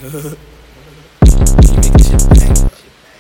You make this shit bang.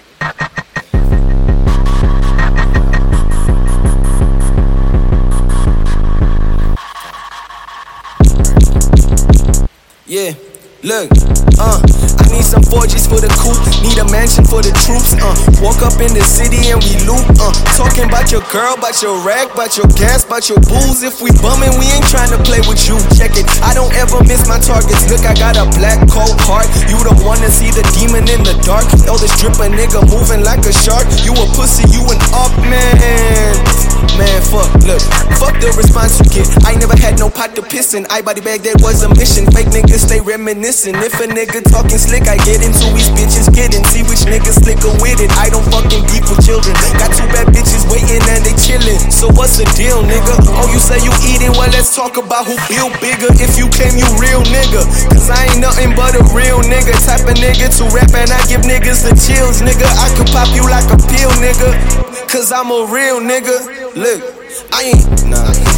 Yeah, look, I need some 4Gs for the coupe, need a mansion for the troops, walk up in the city and we loot, talking about your girl, about your rag, about your gas, about your booze. If we bumming, we ain't trying to play with you, check it, I don't ever miss my targets. Look, I got a black cold heart, you don't wanna see the demon in the dark. Oh, this stripper nigga moving like a shark, you a pussy, you an up man. Man, fuck the response you get. I never had no pot to piss in. I body bag, that was a mission. Fake niggas stay reminiscing. If a nigga talking slick, I get into his bitches kidding. See which niggas slicker with it. I don't fucking beef with children. Got two bad bitches waiting and they chillin'. So what's the deal, nigga? Oh, you say you eating? Well, let's talk about who feel bigger. If you claim you real nigga, cause I ain't nothing but a real nigga. Type of nigga to rap and I give niggas the chills, nigga. I could pop you like a pill, nigga, cause I'm a real nigga. Look, I ain't, nah.